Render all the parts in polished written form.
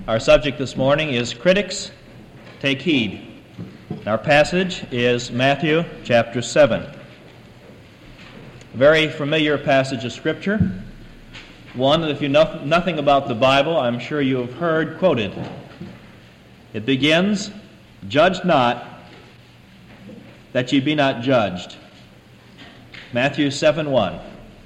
Our subject this morning is Critics, Take Heed. Our passage is Matthew chapter 7. A very familiar passage of Scripture, one that if you know nothing about the Bible, I'm sure you have heard quoted. It begins, "Judge not, that ye be not judged." Matthew 7:1.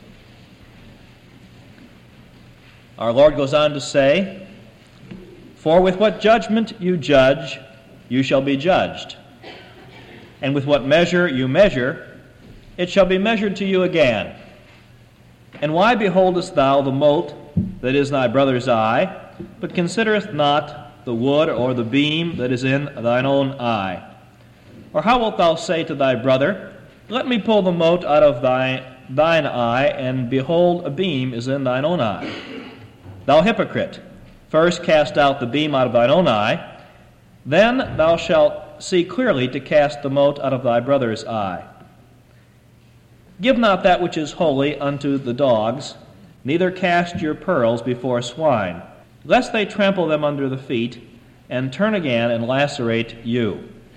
Our Lord goes on to say, "For with what judgment you judge, you shall be judged. And with what measure you measure, it shall be measured to you again. And why beholdest thou the mote that is thy brother's eye, but considerest not the wood or the beam that is in thine own eye? Or how wilt thou say to thy brother, Let me pull the mote out of thine eye, and behold, a beam is in thine own eye? Thou hypocrite, first cast out the beam out of thine own eye, then thou shalt see clearly to cast the mote out of thy brother's eye. Give not that which is holy unto the dogs, neither cast your pearls before swine, lest they trample them under the feet, and turn again and lacerate you."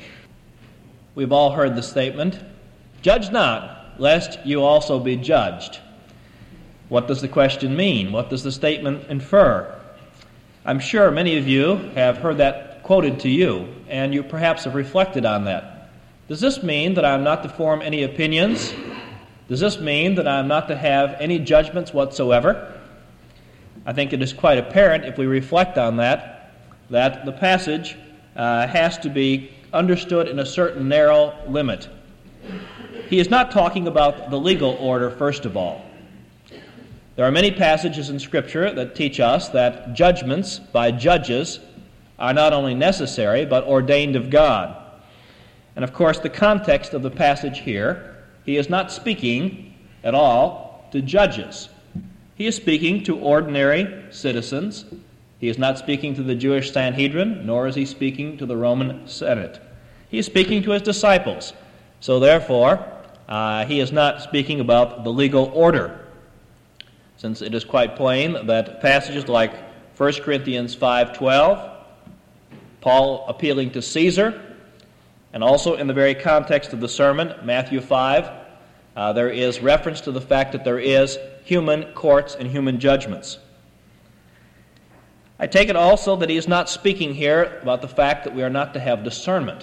We've all heard the statement, "Judge not, lest you also be judged." What does the question mean? What does the statement infer? I'm sure many of you have heard that quoted to you, and you perhaps have reflected on that. Does this mean that I'm not to form any opinions? Does this mean that I'm not to have any judgments whatsoever? I think it is quite apparent, if we reflect on that the passage has to be understood in a certain narrow limit. He is not talking about the legal order, first of all. There are many passages in Scripture that teach us that judgments by judges are not only necessary, but ordained of God. And of course, the context of the passage here, he is not speaking at all to judges. He is speaking to ordinary citizens. He is not speaking to the Jewish Sanhedrin, nor is he speaking to the Roman Senate. He is speaking to his disciples. So therefore, he is not speaking about the legal order, since it is quite plain that passages like 1 Corinthians 5:12, Paul appealing to Caesar, and also in the very context of the sermon, Matthew 5, there is reference to the fact that there is human courts and human judgments. I take it also that he is not speaking here about the fact that we are not to have discernment.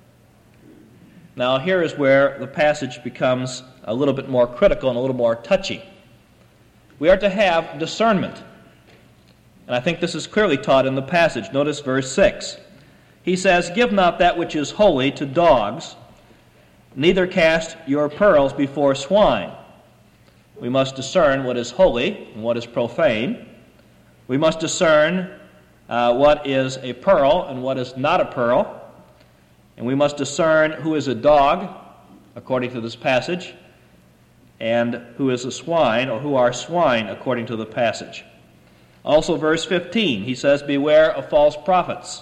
Now here is where the passage becomes a little bit more critical and a little more touchy. We are to have discernment. And I think this is clearly taught in the passage. Notice verse 6. He says, "Give not that which is holy to dogs, neither cast your pearls before swine." We must discern what is holy and what is profane. We must discern what is a pearl and what is not a pearl. And we must discern who is a dog, according to this passage, and who is a swine, or who are swine, according to the passage. Also verse 15, he says, "Beware of false prophets,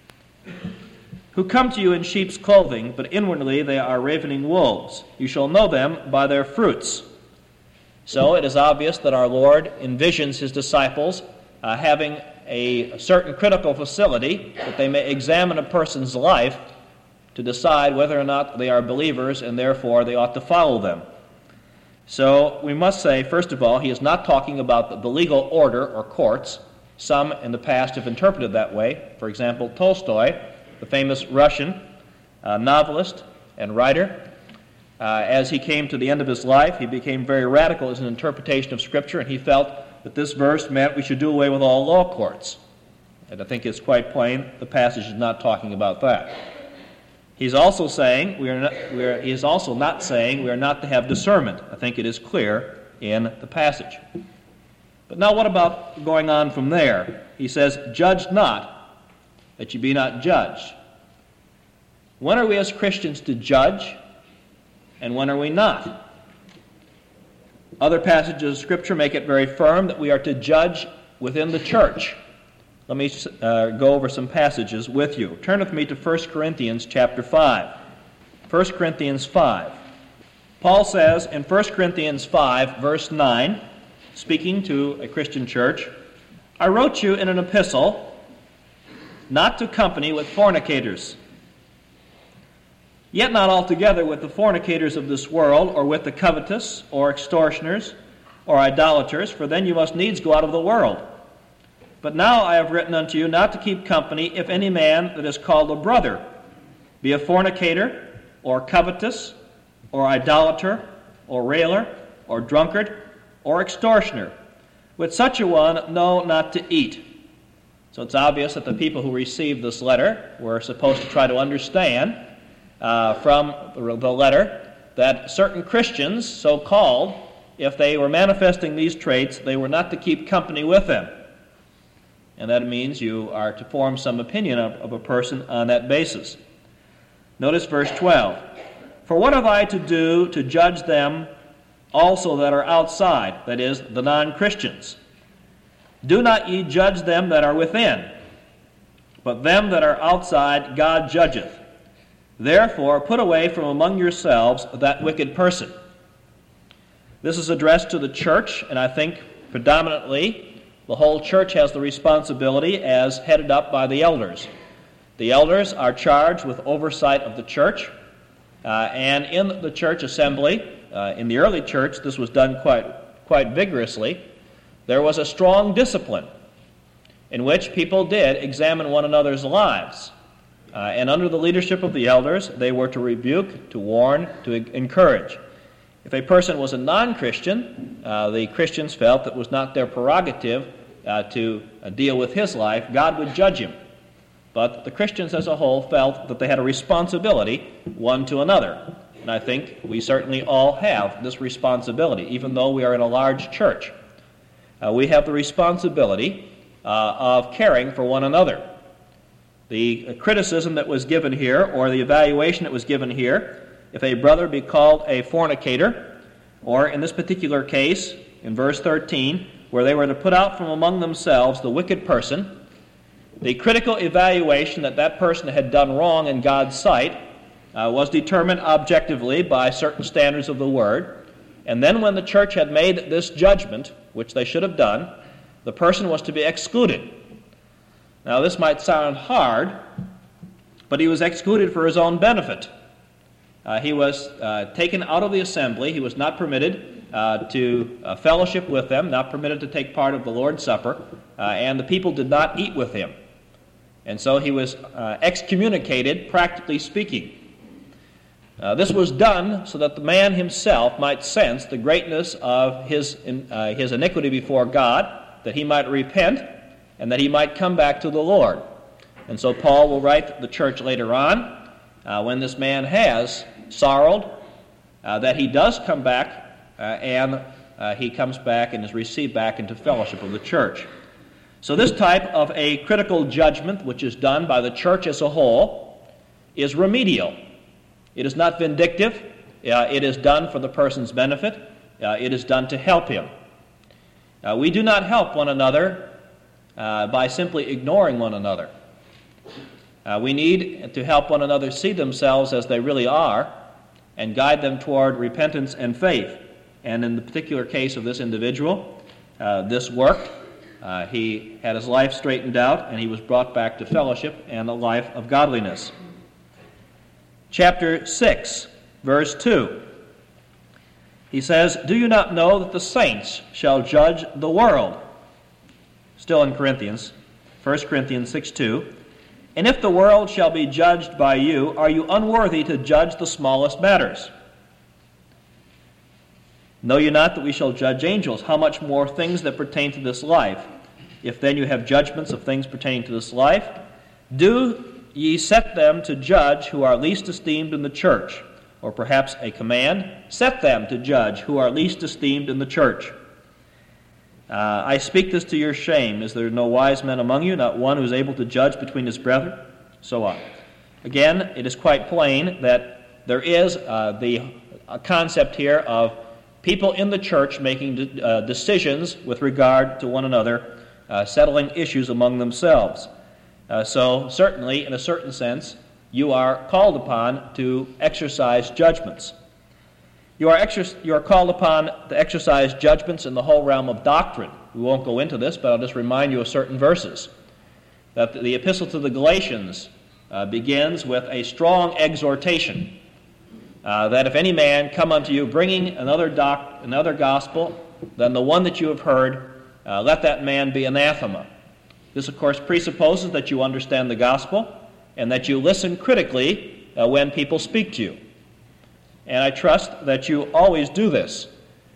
who come to you in sheep's clothing, but inwardly they are ravening wolves. You shall know them by their fruits." So it is obvious that our Lord envisions his disciples having a certain critical facility that they may examine a person's life to decide whether or not they are believers, and therefore they ought to follow them. So we must say, first of all, he is not talking about the legal order or courts. Some in the past have interpreted that way. For example, Tolstoy, the famous Russian novelist and writer, as he came to the end of his life, he became very radical as an interpretation of Scripture, and he felt that this verse meant we should do away with all law courts. And I think it's quite plain the passage is not talking about that. He's also saying he is also not saying we are not to have discernment. I think it is clear in the passage. But now what about going on from there? He says, "Judge not, that ye be not judged." When are we as Christians to judge, and when are we not? Other passages of Scripture make it very firm that we are to judge within the church. Let me go over some passages with you. Turn with me to 1 Corinthians chapter 5. 1 Corinthians 5. Paul says in 1 Corinthians 5, verse 9, speaking to a Christian church, "I wrote you in an epistle not to company with fornicators. Yet not altogether with the fornicators of this world, or with the covetous, or extortioners, or idolaters, for then you must needs go out of the world. But now I have written unto you not to keep company if any man that is called a brother be a fornicator, or covetous, or idolater, or railer, or drunkard, or extortioner. With such a one, no, not to eat. So it's obvious that the people who received this letter were supposed to try to understand from the letter that certain Christians, so-called, if they were manifesting these traits, they were not to keep company with them. And that means you are to form some opinion of a person on that basis. Notice verse 12. For what have I to do to judge them also that are outside, that is, the non-Christians? Do not ye judge them that are within, but them that are outside God judgeth. Therefore put away from among yourselves that wicked person. This is addressed to the church, and I think predominantly the whole church has the responsibility as headed up by the elders. The elders are charged with oversight of the church, and in the church assembly, in the early church, this was done quite vigorously. There was a strong discipline in which people did examine one another's lives. And under the leadership of the elders, they were to rebuke, to warn, to encourage. If a person was a non-Christian, the Christians felt that it was not their prerogative to deal with his life. God would judge him. But the Christians as a whole felt that they had a responsibility one to another. And I think we certainly all have this responsibility, even though we are in a large church. We have the responsibility of caring for one another. The criticism that was given here, or the evaluation that was given here, if a brother be called a fornicator, or in this particular case, in verse 13, where they were to put out from among themselves the wicked person, the critical evaluation that that person had done wrong in God's sight was determined objectively by certain standards of the Word. And then when the church had made this judgment, which they should have done, the person was to be excluded. Now this might sound hard, but he was excluded for his own benefit. He was taken out of the assembly. He was not permitted to fellowship with them, not permitted to take part of the Lord's Supper, and the people did not eat with him. And so he was excommunicated, practically speaking. This was done so that the man himself might sense the greatness of his iniquity before God, that he might repent, and that he might come back to the Lord. And so Paul will write the church later on, when this man has sorrowed, that he does come back, and he comes back and is received back into fellowship of the church. So this type of a critical judgment, which is done by the church as a whole, is remedial. It is not vindictive. It is done for the person's benefit. It is done to help him. We do not help one another by simply ignoring one another. We need to help one another see themselves as they really are and guide them toward repentance and faith. And in the particular case of this individual, this worked. He had his life straightened out, and he was brought back to fellowship and a life of godliness. Chapter 6, verse 2. He says, Do you not know that the saints shall judge the world? Still in Corinthians, 1 Corinthians 6:2. And if the world shall be judged by you, are you unworthy to judge the smallest matters? Know ye not that we shall judge angels? How much more things that pertain to this life? If then you have judgments of things pertaining to this life, do ye set them to judge who are least esteemed in the church. Or perhaps a command, set them to judge who are least esteemed in the church. I speak this to your shame. Is there no wise man among you, not one who is able to judge between his brethren? So on. Again, it is quite plain that there is the concept here of people in the church making decisions with regard to one another, settling issues among themselves. So certainly, in a certain sense, you are called upon to exercise judgments. You are called upon to exercise judgments in the whole realm of doctrine. We won't go into this, but I'll just remind you of certain verses. that the epistle to the Galatians begins with a strong exhortation that if any man come unto you bringing another gospel than the one that you have heard, let that man be anathema. This, of course, presupposes that you understand the gospel and that you listen critically when people speak to you. And I trust that you always do this.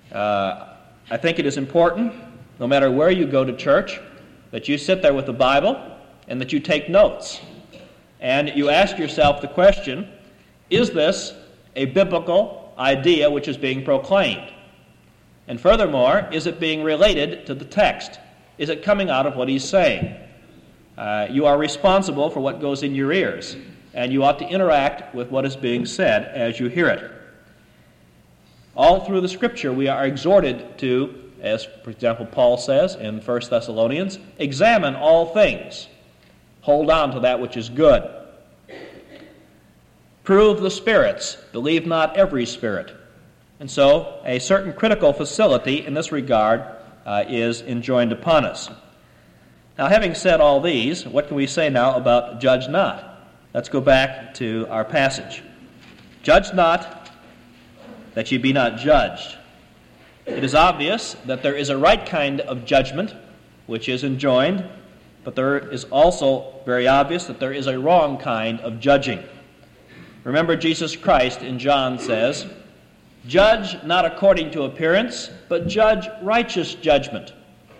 I think it is important, no matter where you go to church, that you sit there with the Bible and that you take notes. And you ask yourself the question, is this a biblical idea which is being proclaimed? And furthermore, is it being related to the text? Is it coming out of what he's saying? You are responsible for what goes in your ears, and you ought to interact with what is being said as you hear it. All through the Scripture, we are exhorted to, as, for example, Paul says in 1 Thessalonians, examine all things. Hold on to that which is good. Prove the spirits. Believe not every spirit. And so, a certain critical facility in this regard is enjoined upon us. Now, having said all these, what can we say now about judge not? Let's go back to our passage. Judge not, that ye be not judged. It is obvious that there is a right kind of judgment which is enjoined, but there is also very obvious that there is a wrong kind of judging. Remember, Jesus Christ in John says, judge not according to appearance, but judge righteous judgment.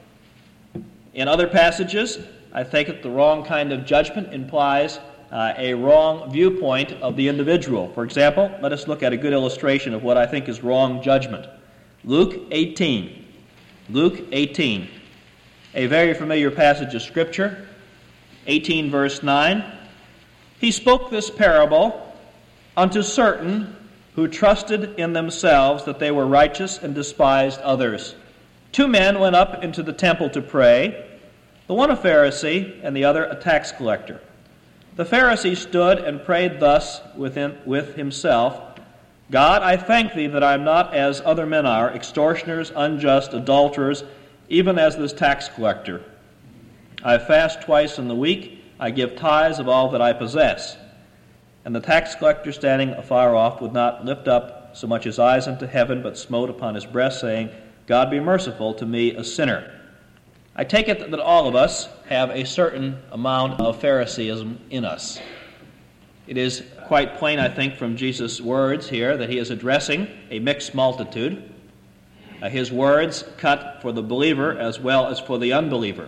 In other passages, I think that the wrong kind of judgment implies a wrong viewpoint of the individual. For example, let us look at a good illustration of what I think is wrong judgment. Luke 18. Luke 18. A very familiar passage of Scripture. 18 verse 9. He spoke this parable unto certain who trusted in themselves that they were righteous and despised others. 2 men went up into the temple to pray, the one a Pharisee and the other a tax collector. The Pharisee stood and prayed thus with himself, God, I thank thee that I am not as other men are, extortioners, unjust, adulterers, even as this tax collector. I fast twice in the week, I give tithes of all that I possess. And the tax collector, standing afar off, would not lift up so much his eyes unto heaven, but smote upon his breast, saying, God be merciful to me, a sinner. I take it that all of us have a certain amount of Phariseeism in us. It is quite plain, I think, from Jesus' words here that he is addressing a mixed multitude. His words cut for the believer as well as for the unbeliever.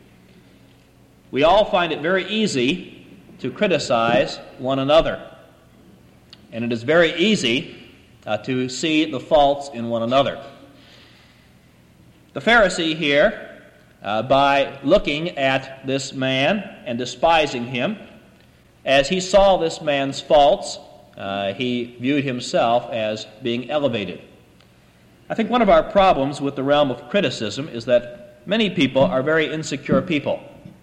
We all find it very easy to criticize one another. And it is very easy to see the faults in one another. The Pharisee here, by looking at this man and despising him, as he saw this man's faults, he viewed himself as being elevated. I think one of our problems with the realm of criticism is that many people are very insecure people.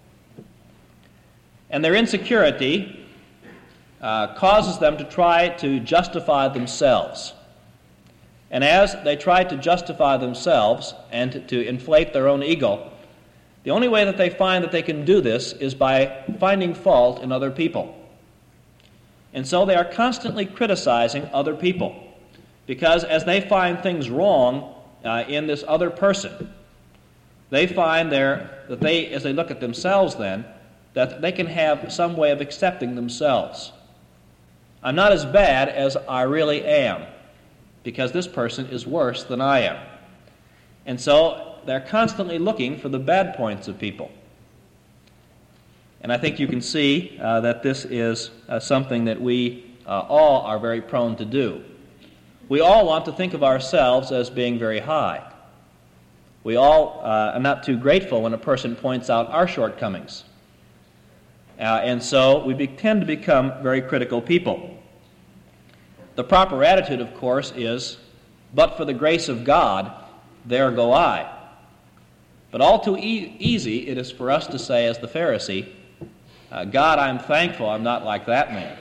And their insecurity causes them to try to justify themselves. And as they try to justify themselves and to inflate their own ego, the only way that they find that they can do this is by finding fault in other people. And so they are constantly criticizing other people, because as they find things wrong in this other person, they find that they, as they look at themselves then, that they can have some way of accepting themselves. I'm not as bad as I really am, because this person is worse than I am. And so they're constantly looking for the bad points of people. And I think you can see that this is something that we all are very prone to do. We all want to think of ourselves as being very high. We all are not too grateful when a person points out our shortcomings. And so we tend to become very critical people. The proper attitude, of course, is, but for the grace of God, there go I. But all too easy it is for us to say, as the Pharisee, God, I'm thankful I'm not like that man.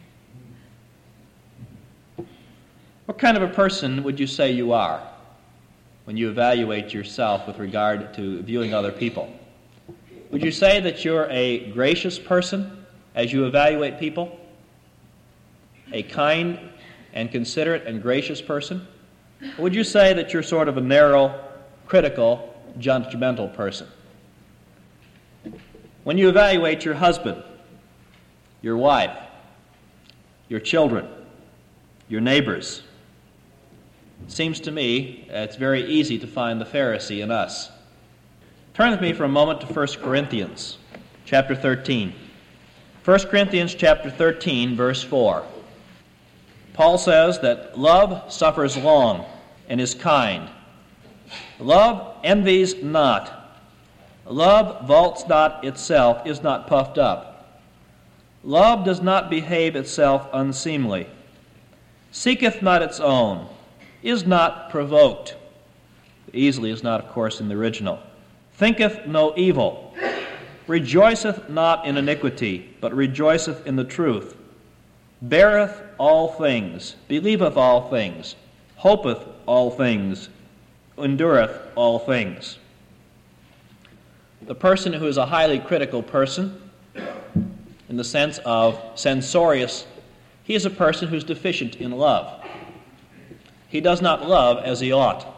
What kind of a person would you say you are when you evaluate yourself with regard to viewing other people? Would you say that you're a gracious person as you evaluate people? A kind and considerate and gracious person? Or would you say that you're sort of a narrow, critical, judgmental person? When you evaluate your husband, your wife, your children, your neighbors, it seems to me it's very easy to find the Pharisee in us. Turn with me for a moment to 1 Corinthians chapter 13. 1 Corinthians chapter 13, verse 4. Paul says that love suffers long and is kind. Love envies not. Love vaults not itself, is not puffed up. Love does not behave itself unseemly. Seeketh not its own, is not provoked. Easily is not, of course, in the original. Thinketh no evil, rejoiceth not in iniquity, but rejoiceth in the truth, beareth all things, believeth all things, hopeth all things, endureth all things. The person who is a highly critical person, in the sense of censorious, he is a person who's deficient in love. He does not love as he ought.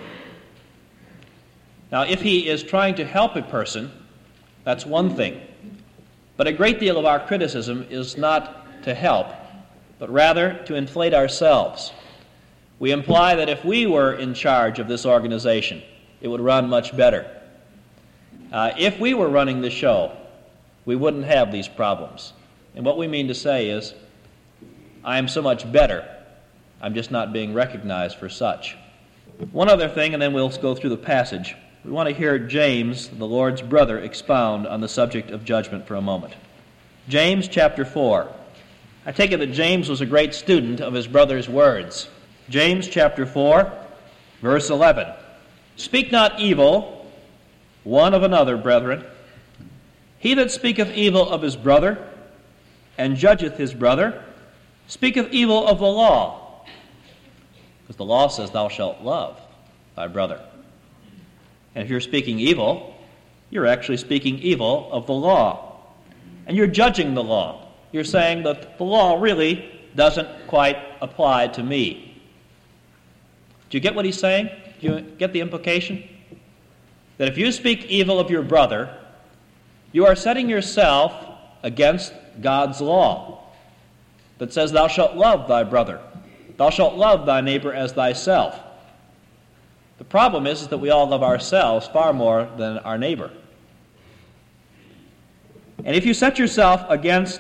Now, if he is trying to help a person, that's one thing. But a great deal of our criticism is not to help, but rather to inflate ourselves. We imply that if we were in charge of this organization, it would run much better. If we were running the show, we wouldn't have these problems. And what we mean to say is, I am so much better, I'm just not being recognized for such. One other thing, and then we'll go through the passage. We want to hear James, the Lord's brother, expound on the subject of judgment for a moment. James chapter 4. I take it that James was a great student of his brother's words. James chapter 4, verse 11. Speak not evil one of another, brethren. He that speaketh evil of his brother, and judgeth his brother, speaketh evil of the law. Because the law says, thou shalt love thy brother. And if you're speaking evil, you're actually speaking evil of the law. And you're judging the law. You're saying that the law really doesn't quite apply to me. Do you get what he's saying? Do you get the implication? That if you speak evil of your brother, you are setting yourself against God's law that says, thou shalt love thy brother. Thou shalt love thy neighbor as thyself. The problem is that we all love ourselves far more than our neighbor. And if you set yourself against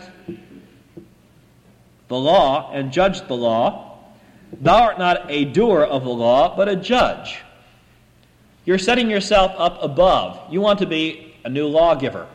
the law and judge the law, thou art not a doer of the law, but a judge. You're setting yourself up above. You want to be a new lawgiver.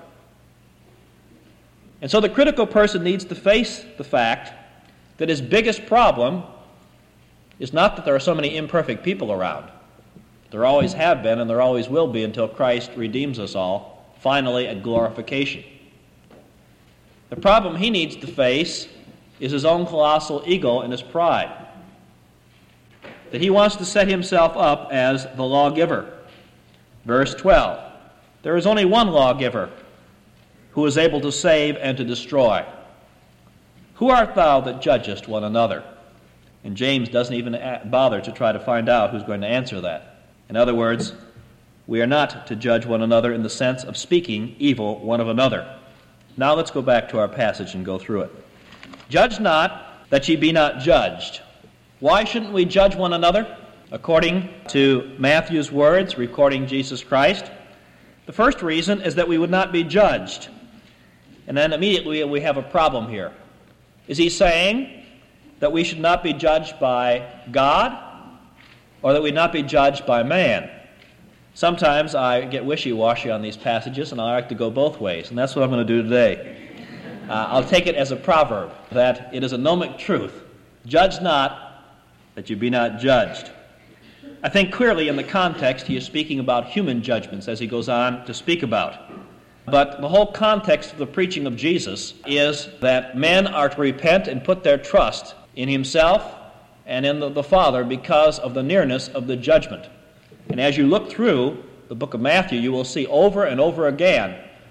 And so the critical person needs to face the fact that his biggest problem is not that there are so many imperfect people around. There always have been, and there always will be until Christ redeems us all, finally at glorification. The problem he needs to face is his own colossal ego and his pride. That he wants to set himself up as the lawgiver. Verse 12, there is only one lawgiver who is able to save and to destroy. Who art thou that judgest one another? And James doesn't even bother to try to find out who's going to answer that. In other words, we are not to judge one another in the sense of speaking evil one of another. Now let's go back to our passage and go through it. Judge not, that ye be not judged. Why shouldn't we judge one another? According to Matthew's words, recording Jesus Christ, the first reason is that we would not be judged. And then immediately we have a problem here. Is he saying that we should not be judged by God, or that we not be judged by man? Sometimes I get wishy-washy on these passages, and I like to go both ways, and that's what I'm going to do today. I'll take it as a proverb, that it is a gnomic truth. Judge not, that you be not judged. I think clearly in the context he is speaking about human judgments, as he goes on to speak about. But the whole context of the preaching of Jesus is that men are to repent and put their trust in himself and in the Father because of the nearness of the judgment. And as you look through the book of Matthew, you will see over and over again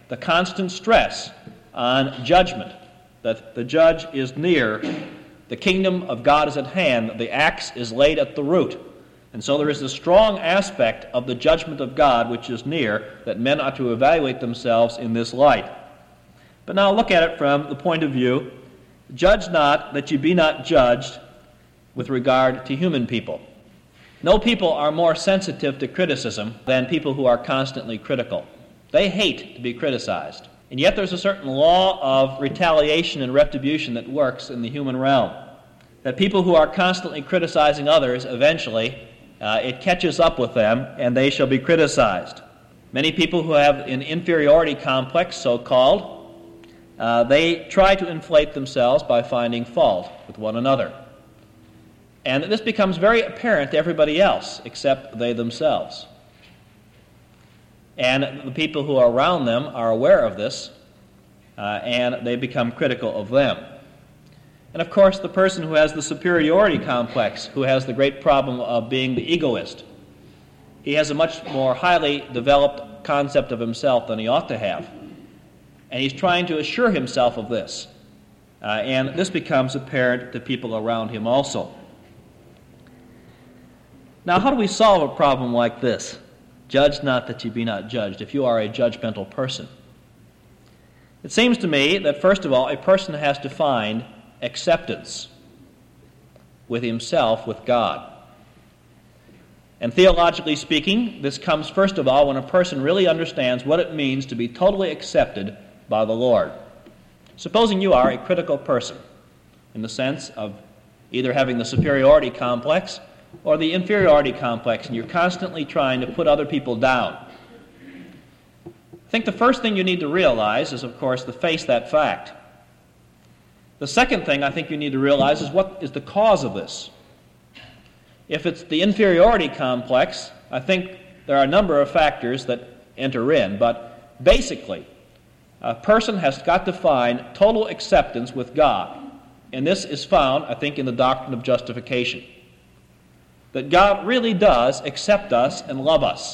the constant stress on judgment, that the judge is near, the kingdom of God is at hand, the axe is laid at the root. And so there is a strong aspect of the judgment of God which is near, that men ought to evaluate themselves in this light. But now look at it from the point of view, judge not that you be not judged with regard to human people. No people are more sensitive to criticism than people who are constantly critical. They hate to be criticized. And yet there's a certain law of retaliation and retribution that works in the human realm. That people who are constantly criticizing others, eventually, it catches up with them, and they shall be criticized. Many people who have an inferiority complex, so-called, they try to inflate themselves by finding fault with one another. And this becomes very apparent to everybody else except they themselves. And the people who are around them are aware of this, and they become critical of them. And of course, the person who has the superiority complex, who has the great problem of being the egoist, he has a much more highly developed concept of himself than he ought to have. And he's trying to assure himself of this. And this becomes apparent to people around him also. Now, how do we solve a problem like this? Judge not that you be not judged, if you are a judgmental person. It seems to me that, first of all, a person has to find acceptance with himself, with God. And theologically speaking, this comes, first of all, when a person really understands what it means to be totally accepted by the Lord. Supposing you are a critical person, in the sense of either having the superiority complex or the inferiority complex, and you're constantly trying to put other people down. I think the first thing you need to realize is, of course, to face that fact. The second thing I think you need to realize is what is the cause of this. If it's the inferiority complex, I think there are a number of factors that enter in, but basically, a person has got to find total acceptance with God. And this is found, I think, in the doctrine of justification. That God really does accept us and love us.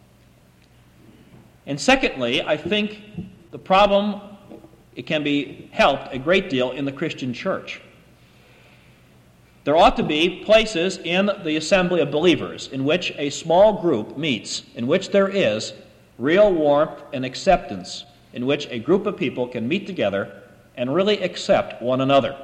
And secondly, I think the problem, it can be helped a great deal in the Christian church. There ought to be places in the assembly of believers in which a small group meets, in which there is real warmth and acceptance, in which a group of people can meet together and really accept one another.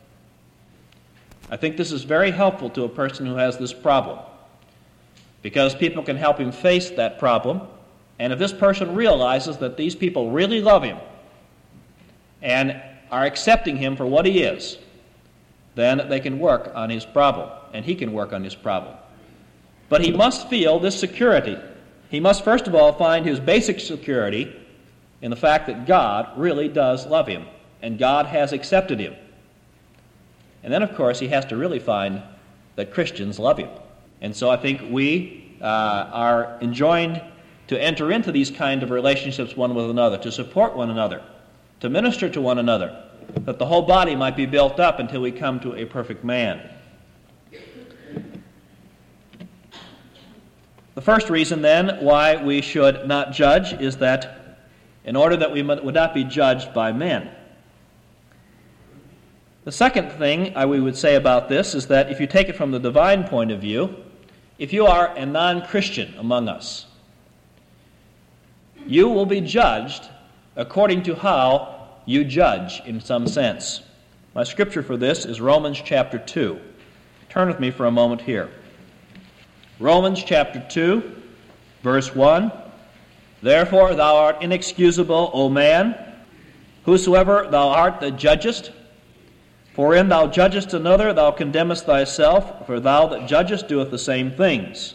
I think this is very helpful to a person who has this problem, because people can help him face that problem, and if this person realizes that these people really love him and are accepting him for what he is, then they can work on his problem, and he can work on his problem. But he must feel this security. He must first of all find his basic security in the fact that God really does love him, and God has accepted him. And then, of course, he has to really find that Christians love him. And so I think we are enjoined to enter into these kind of relationships one with another, to support one another, to minister to one another, that the whole body might be built up until we come to a perfect man. The first reason, then, why we should not judge is that in order that we would not be judged by men. The second thing we would say about this is that if you take it from the divine point of view, if you are a non-Christian among us, you will be judged according to how you judge in some sense. My scripture for this is Romans chapter 2. Turn with me for a moment here. Romans chapter 2, verse 1. Therefore thou art inexcusable, O man, whosoever thou art that judgest. For in thou judgest another, thou condemnest thyself, for thou that judgest doeth the same things.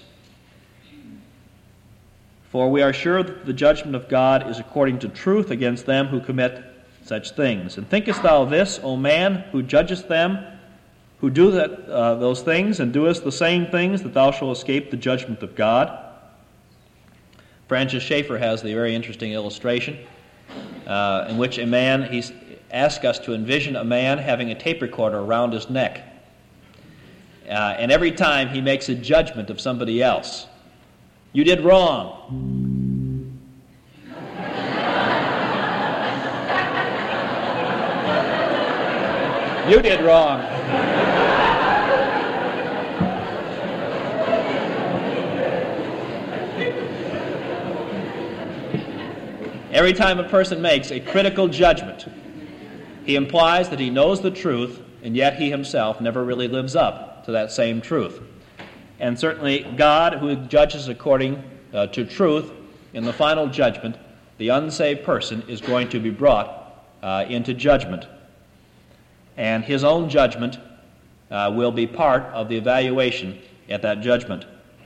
For we are sure that the judgment of God is according to truth against them who commit such things. And thinkest thou this, O man, who judgest them, who do those things, and doest the same things, that thou shalt escape the judgment of God? Francis Schaeffer has the very interesting illustration in which a man, he's asked us to envision a man having a tape recorder around his neck. And every time he makes a judgment of somebody else, you did wrong. You did wrong. Every time a person makes a critical judgment, he implies that he knows the truth, and yet he himself never really lives up to that same truth. And certainly God, who judges according to truth, in the final judgment, the unsaved person is going to be brought into judgment. And his own judgment will be part of the evaluation at that judgment.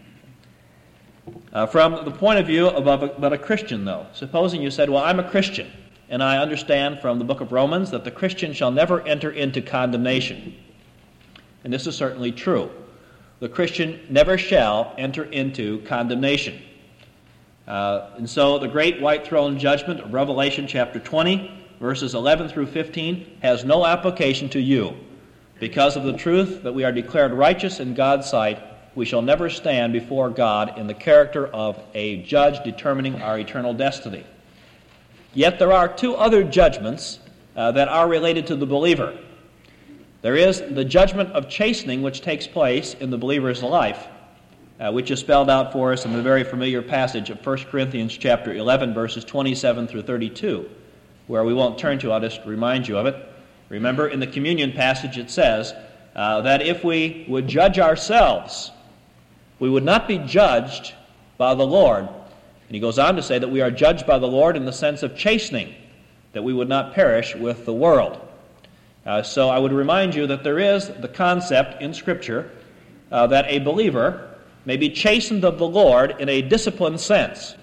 From the point of view of a Christian, though, supposing you said, well, I'm a Christian, and I understand from the book of Romans that the Christian shall never enter into condemnation. And this is certainly true. The Christian never shall enter into condemnation. And so the great white throne judgment of Revelation chapter 20, verses 11 through 15, has no application to you. Because of the truth that we are declared righteous in God's sight, we shall never stand before God in the character of a judge determining our eternal destiny. Yet there are two other judgments that are related to the believer. There is the judgment of chastening which takes place in the believer's life, which is spelled out for us in the very familiar passage of 1 Corinthians chapter 11, verses 27 through 32, where we won't turn to. I'll just remind you of it. Remember, in the communion passage it says that if we would judge ourselves, we would not be judged by the Lord. And he goes on to say that we are judged by the Lord in the sense of chastening, that we would not perish with the world. So I would remind you that there is the concept in Scripture that a believer may be chastened of the Lord in a disciplined sense,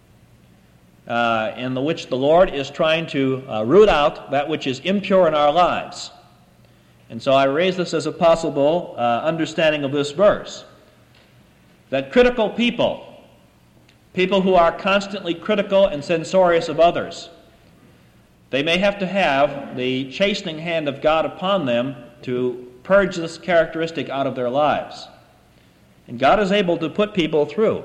in which the Lord is trying to root out that which is impure in our lives. And so I raise this as a possible understanding of this verse, that critical people who are constantly critical and censorious of others, they may have to have the chastening hand of God upon them to purge this characteristic out of their lives. And God is able to put people through.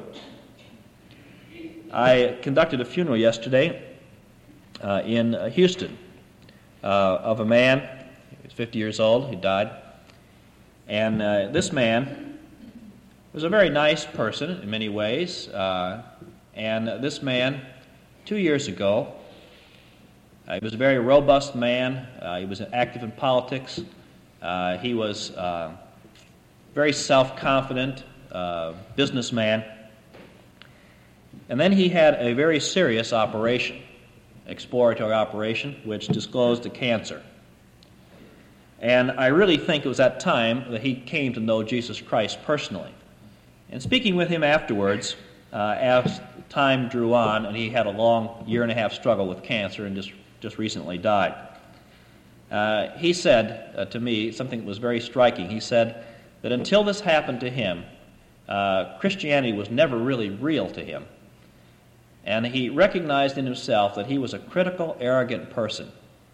I conducted a funeral yesterday in Houston of a man. He was 50 years old. He died. And this man was a very nice person in many ways. And this man, 2 years ago, he was a very robust man. He was active in politics. He was very self-confident businessman. And then he had a very serious operation, exploratory operation, which disclosed a cancer. And I really think it was that time that he came to know Jesus Christ personally. And speaking with him afterwards, as time drew on, and he had a long 1.5-year struggle with cancer and just recently died, he said to me something that was very striking. He said that until this happened to him, Christianity was never really real to him. And he recognized in himself that he was a critical, arrogant person.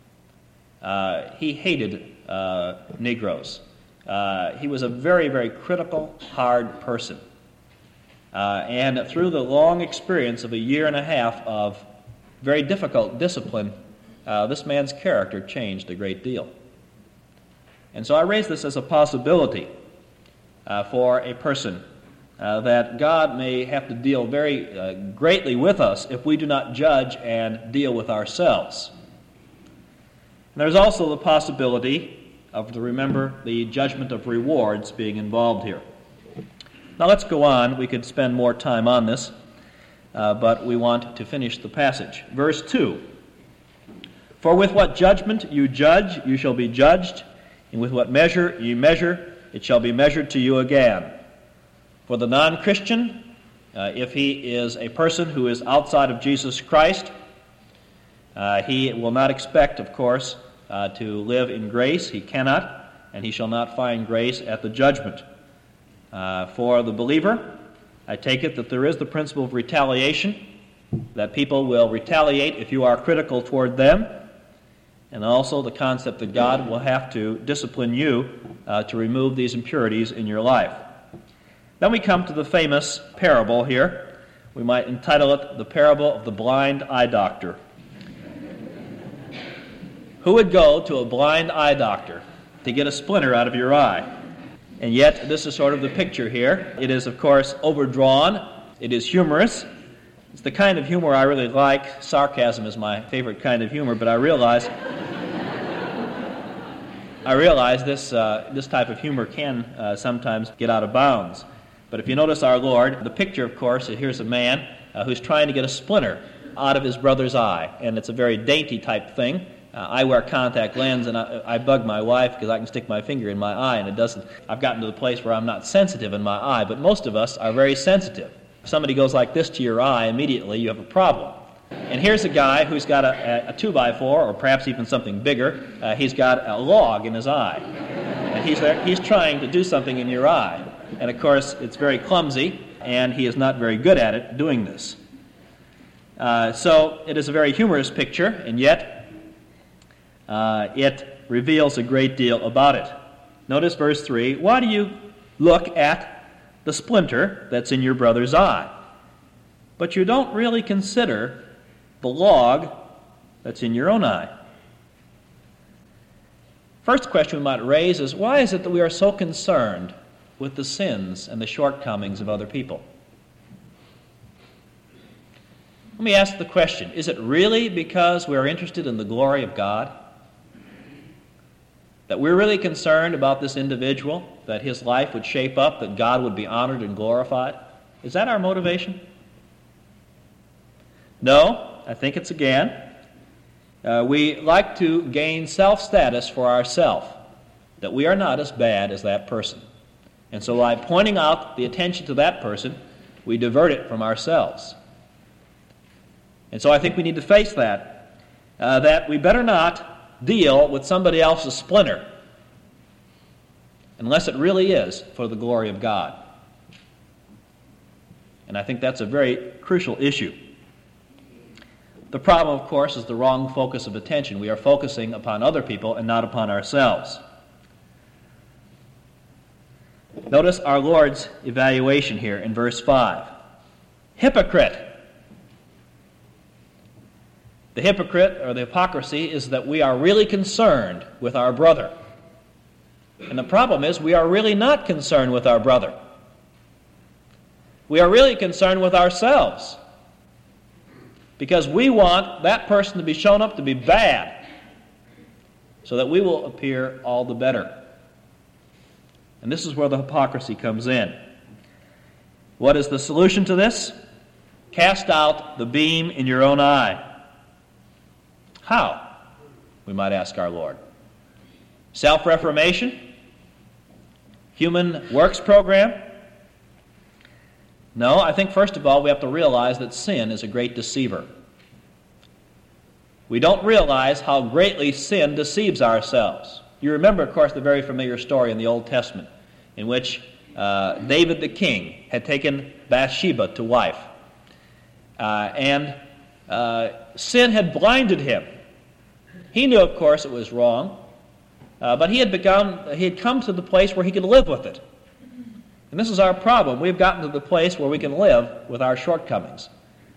He hated Negroes. He was a very, very critical, hard person. And through the long experience of 1.5 years of very difficult discipline, this man's character changed a great deal. And so I raise this as a possibility for a person that God may have to deal very greatly with us if we do not judge and deal with ourselves. And there's also the possibility of, remember, the judgment of rewards being involved here. Now let's go on. We could spend more time on this, but we want to finish the passage. Verse 2. For with what judgment you judge, you shall be judged, and with what measure you measure, it shall be measured to you again. For the non-Christian, if he is a person who is outside of Jesus Christ, he will not expect, of course, to live in grace. He cannot, and he shall not find grace at the judgment. For the believer, I take it that there is the principle of retaliation, that people will retaliate if you are critical toward them, and also the concept that God will have to discipline you to remove these impurities in your life. Then we come to the famous parable here. We might entitle it The Parable of the Blind Eye Doctor. Who would go to a blind eye doctor? to get a splinter out of your eye. And yet, this is sort of the picture here. It is, of course, overdrawn. It is humorous. It's the kind of humor I really like. Sarcasm is my favorite kind of humor, but I realize this type of humor can sometimes get out of bounds. But if you notice our Lord, the picture, of course, here's a man who's trying to get a splinter out of his brother's eye. And it's a very dainty type thing. I wear contact lens, and I bug my wife because I can stick my finger in my eye, and it doesn't. I've gotten to the place where I'm not sensitive in my eye, but most of us are very sensitive. If somebody goes like this to your eye, immediately you have a problem. And here's a guy who's got a 2x4, or perhaps even something bigger. He's got a log in his eye. And he's trying to do something in your eye. And of course, it's very clumsy, and he is not very good at it doing this. So it is a very humorous picture, and yet it reveals a great deal about it. Notice verse 3. Why do you look at the splinter that's in your brother's eye, but you don't really consider the log that's in your own eye? First question we might raise is, why is it that we are so concerned with the sins and the shortcomings of other people? Let me ask the question, is it really because we are interested in the glory of God? That we're really concerned about this individual, that his life would shape up, that God would be honored and glorified? Is that our motivation? No, I think it's again. We like to gain self-status for ourselves, that we are not as bad as that person. And so by pointing out the attention to that person, we divert it from ourselves. And so I think we need to face that we better not deal with somebody else's splinter unless it really is for the glory of God. And I think that's a very crucial issue. The problem, of course, is the wrong focus of attention. We are focusing upon other people and not upon ourselves. Notice our Lord's evaluation here in verse 5. Hypocrite. The hypocrite, or the hypocrisy, is that we are really concerned with our brother. And the problem is we are really not concerned with our brother. We are really concerned with ourselves, because we want that person to be shown up to be bad so that we will appear all the better. And this is where the hypocrisy comes in. What is the solution to this? Cast out the beam in your own eye. How? We might ask our Lord. Self-reformation? Human works program? No, I think first of all we have to realize that sin is a great deceiver. We don't realize how greatly sin deceives ourselves. You remember, of course, the very familiar story in the Old Testament in which David the king had taken Bathsheba to wife. And sin had blinded him. He knew, of course, it was wrong, but he had come to the place where he could live with it. And this is our problem. We've gotten to the place where we can live with our shortcomings.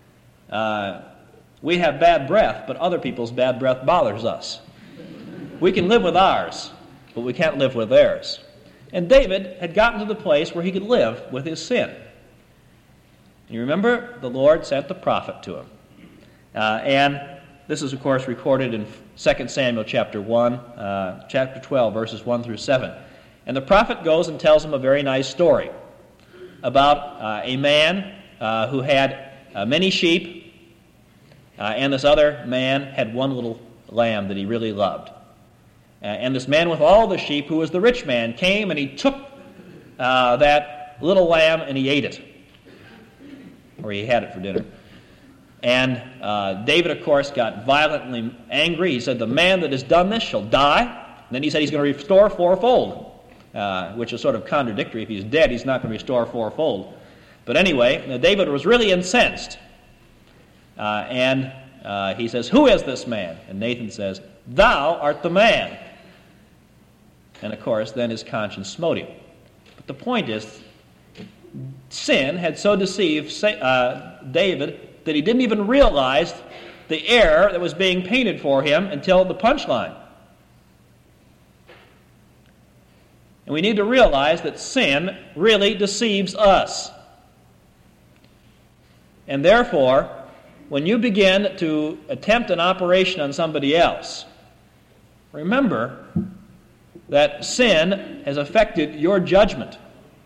We have bad breath, but other people's bad breath bothers us. We can live with ours, but we can't live with theirs. And David had gotten to the place where he could live with his sin. You remember, the Lord sent the prophet to him. And this is, of course, recorded in 2 Samuel chapter 1, chapter 12, verses 1 through 7. And the prophet goes and tells him a very nice story about a man who had many sheep, and this other man had one little lamb that he really loved. And this man with all the sheep, who was the rich man, came and he took that little lamb and he ate it. Or he had it for dinner. And David, of course, got violently angry. He said, the man that has done this shall die. And then he said he's going to restore fourfold, which is sort of contradictory. If he's dead, he's not going to restore fourfold. But anyway, David was really incensed. And he says, who is this man? And Nathan says, thou art the man. And of course, then his conscience smote him. But the point is, sin had so deceived David that he didn't even realize the error that was being painted for him until the punchline. And we need to realize that sin really deceives us. And therefore, when you begin to attempt an operation on somebody else, remember that sin has affected your judgment.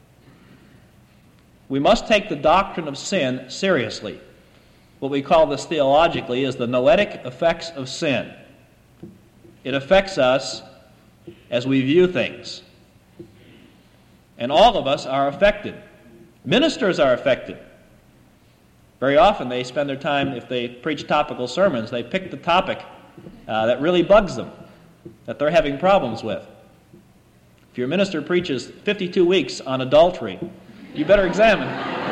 We must take the doctrine of sin seriously. What we call this theologically is the noetic effects of sin. It affects us as we view things. And all of us are affected. Ministers are affected. Very often they spend their time, if they preach topical sermons, they pick the topic that really bugs them, that they're having problems with. If your minister preaches 52 weeks on adultery, you better examine it.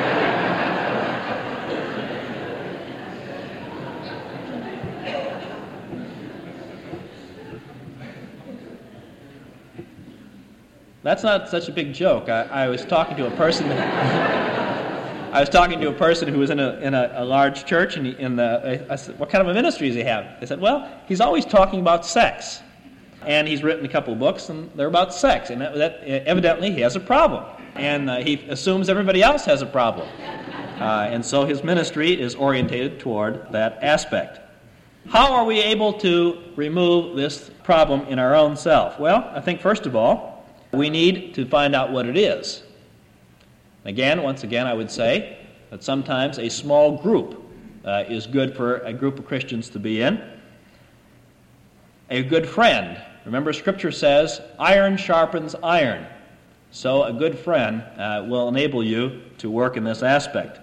That's not such a big joke. I was talking to a person. I was talking to a person who was in a large church, and I said, "What kind of a ministry does he have?" They said, "Well, he's always talking about sex, and he's written a couple of books, and they're about sex, and that evidently he has a problem, and he assumes everybody else has a problem, and so his ministry is orientated toward that aspect." How are we able to remove this problem in our own self? Well, I think first of all, we need to find out what it is. Once again, I would say that sometimes a small group is good for a group of Christians to be in. A good friend. Remember, Scripture says, iron sharpens iron. So a good friend will enable you to work in this aspect.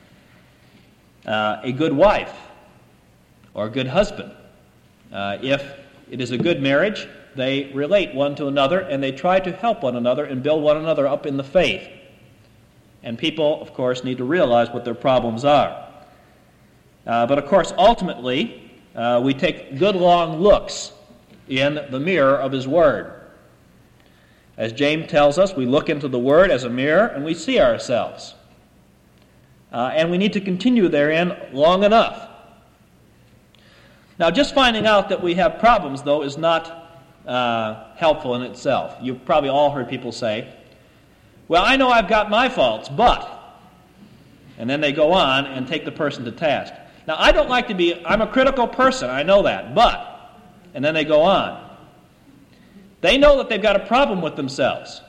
A good wife or a good husband. If it is a good marriage, they relate one to another, and they try to help one another and build one another up in the faith. And people, of course, need to realize what their problems are. But, of course, ultimately, we take good long looks in the mirror of His Word. As James tells us, we look into the Word as a mirror, and we see ourselves. And we need to continue therein long enough. Now, just finding out that we have problems, though, is not helpful in itself. You've probably all heard people say, "Well, I know I've got my faults, but," and then they go on and take the person to task. Now, I don't like to be, I'm a critical person, I know that, but, and then they go on. They know that they've got a problem with themselves,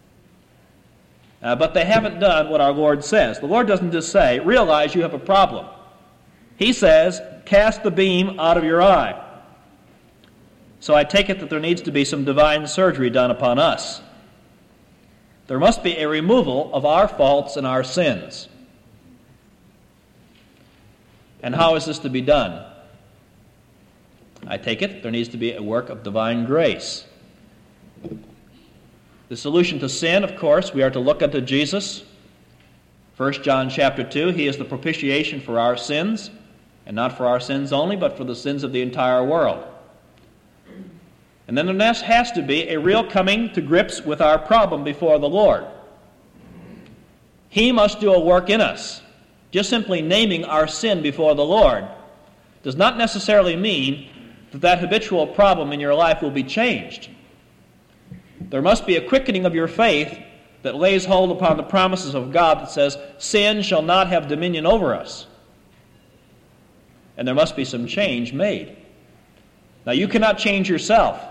but they haven't done what our Lord says. The Lord doesn't just say, "Realize you have a problem." He says, "Cast the beam out of your eye." So I take it that there needs to be some divine surgery done upon us. There must be a removal of our faults and our sins. And how is this to be done? I take it there needs to be a work of divine grace. The solution to sin, of course, we are to look unto Jesus. 1 John chapter 2, He is the propitiation for our sins, and not for our sins only, but for the sins of the entire world. And then there has to be a real coming to grips with our problem before the Lord. He must do a work in us. Just simply naming our sin before the Lord does not necessarily mean that that habitual problem in your life will be changed. There must be a quickening of your faith that lays hold upon the promises of God that says, "Sin shall not have dominion over us." And there must be some change made. Now, you cannot change yourself.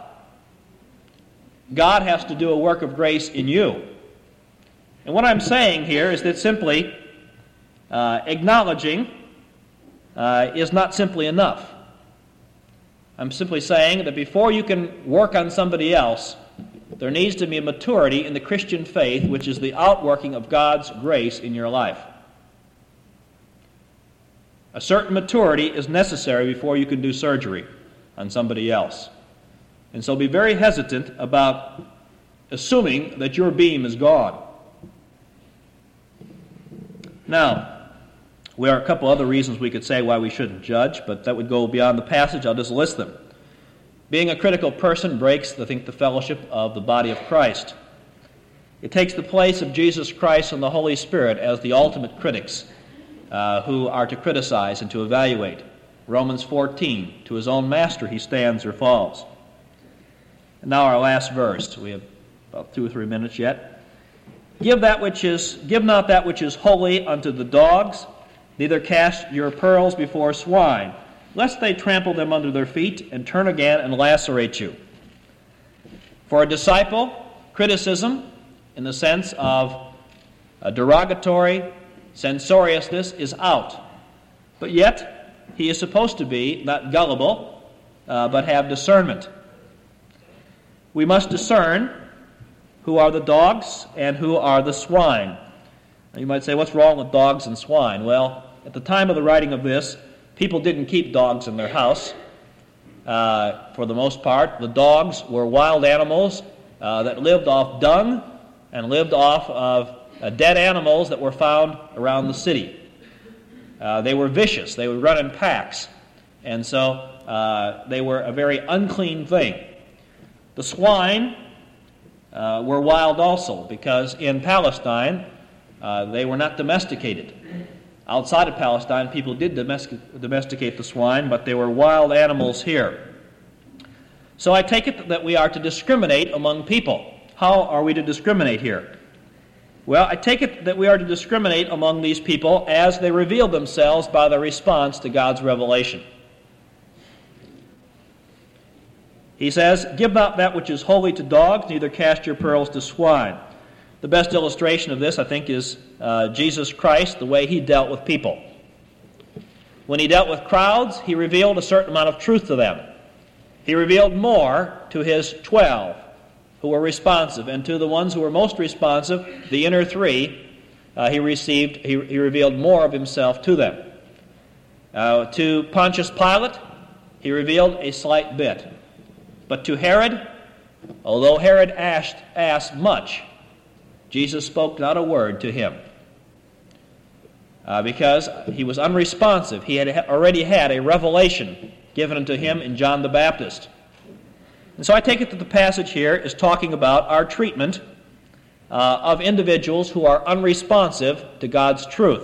God has to do a work of grace in you. And what I'm saying here is that simply acknowledging is not simply enough. I'm simply saying that before you can work on somebody else, there needs to be a maturity in the Christian faith, which is the outworking of God's grace in your life. A certain maturity is necessary before you can do surgery on somebody else. And so be very hesitant about assuming that your beam is gone. Now, there are a couple other reasons we could say why we shouldn't judge, but that would go beyond the passage. I'll just list them. Being a critical person breaks, I think, the fellowship of the body of Christ. It takes the place of Jesus Christ and the Holy Spirit as the ultimate critics who are to criticize and to evaluate. Romans 14, to his own master he stands or falls. And now our last verse. We have about 2 or 3 minutes yet. Give not that which is holy unto the dogs, neither cast your pearls before swine, lest they trample them under their feet, and turn again and lacerate you. For a disciple, criticism, in the sense of derogatory censoriousness, is out. But yet, he is supposed to be not gullible, but have discernment. We must discern who are the dogs and who are the swine. Now, you might say, what's wrong with dogs and swine? Well, at the time of the writing of this, people didn't keep dogs in their house. For the most part, the dogs were wild animals that lived off dung and lived off of dead animals that were found around the city. They were vicious. They would run in packs. And so they were a very unclean thing. The swine were wild also, because in Palestine they were not domesticated. Outside of Palestine, people did domesticate the swine, but they were wild animals here. So I take it that we are to discriminate among people. How are we to discriminate here? Well, I take it that we are to discriminate among these people as they reveal themselves by their response to God's revelation. He says, give not that which is holy to dogs, neither cast your pearls to swine. The best illustration of this, I think, is Jesus Christ, the way he dealt with people. When he dealt with crowds, he revealed a certain amount of truth to them. He revealed more to his 12 who were responsive, and to the ones who were most responsive, the inner 3, he revealed more of himself to them. To Pontius Pilate, he revealed a slight bit. But to Herod, although Herod asked much, Jesus spoke not a word to him because he was unresponsive. He had already had a revelation given unto him in John the Baptist. And so I take it that the passage here is talking about our treatment of individuals who are unresponsive to God's truth.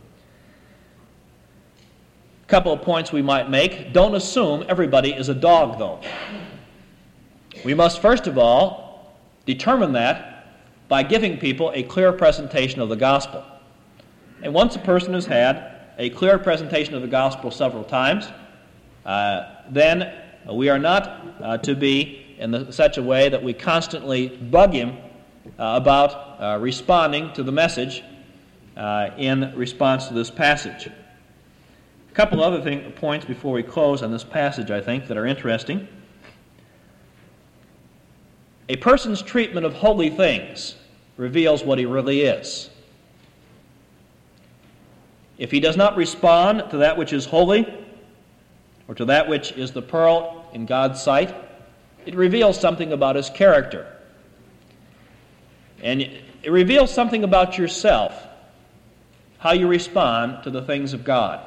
A couple of points we might make. Don't assume everybody is a dog, though. We must first of all determine that by giving people a clear presentation of the gospel. And once a person has had a clear presentation of the gospel several times, then we are not to be in such a way that we constantly bug him about responding to the message in response to this passage. A couple other points before we close on this passage, I think, that are interesting. A person's treatment of holy things reveals what he really is. If he does not respond to that which is holy, or to that which is the pearl in God's sight, it reveals something about his character. And it reveals something about yourself, how you respond to the things of God.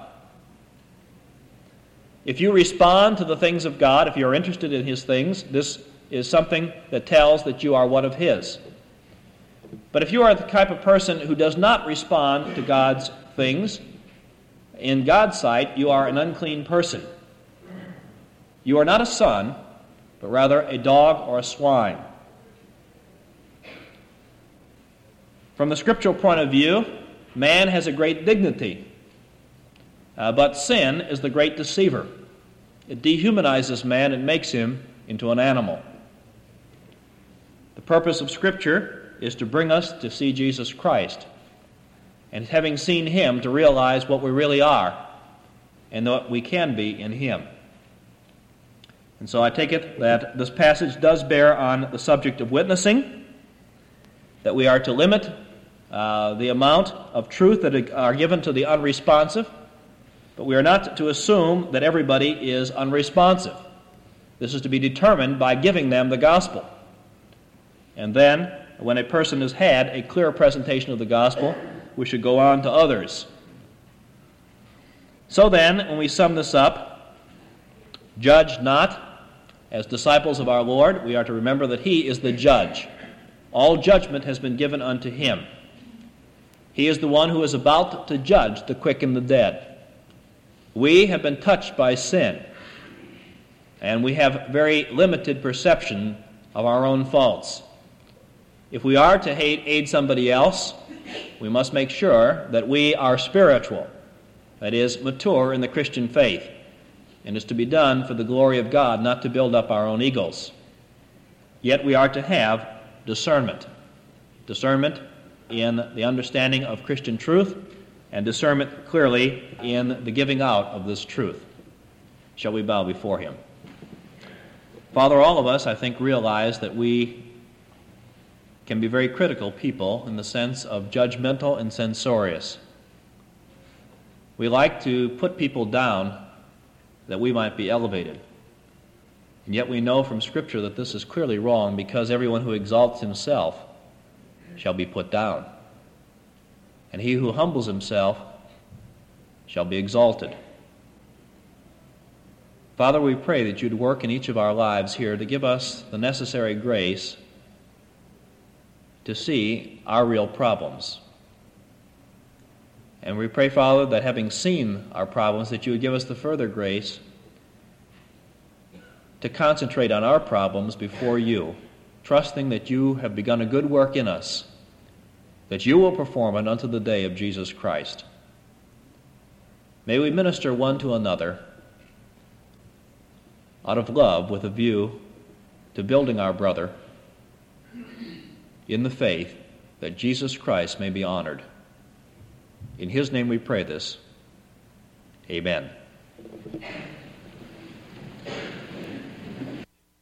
If you respond to the things of God, if you're interested in his things, this is something that tells that you are one of his. But if you are the type of person who does not respond to God's things, in God's sight, you are an unclean person. You are not a son, but rather a dog or a swine. From the scriptural point of view, man has a great dignity, but sin is the great deceiver. It dehumanizes man and makes him into an animal. The purpose of Scripture is to bring us to see Jesus Christ, and having seen him, to realize what we really are and what we can be in him. And so I take it that this passage does bear on the subject of witnessing, that we are to limit the amount of truth that are given to the unresponsive, but we are not to assume that everybody is unresponsive. This is to be determined by giving them the gospel. And then, when a person has had a clear presentation of the gospel, we should go on to others. So then, when we sum this up, judge not. As disciples of our Lord, we are to remember that he is the judge. All judgment has been given unto him. He is the one who is about to judge the quick and the dead. We have been touched by sin, and we have very limited perception of our own faults. If we are to aid somebody else, we must make sure that we are spiritual, that is, mature in the Christian faith, and is to be done for the glory of God, not to build up our own egos. Yet we are to have discernment in the understanding of Christian truth, and discernment clearly in the giving out of this truth. Shall we bow before him? Father, all of us, I think, realize that we can be very critical people in the sense of judgmental and censorious. We like to put people down that we might be elevated. And yet we know from Scripture that this is clearly wrong, because everyone who exalts himself shall be put down, and he who humbles himself shall be exalted. Father, we pray that you'd work in each of our lives here to give us the necessary grace to see our real problems. And we pray, Father, that having seen our problems, that you would give us the further grace to concentrate on our problems before you, trusting that you have begun a good work in us, that you will perform it unto the day of Jesus Christ. May we minister one to another out of love, with a view to building our brother in the faith, that Jesus Christ may be honored. In his name we pray this. Amen.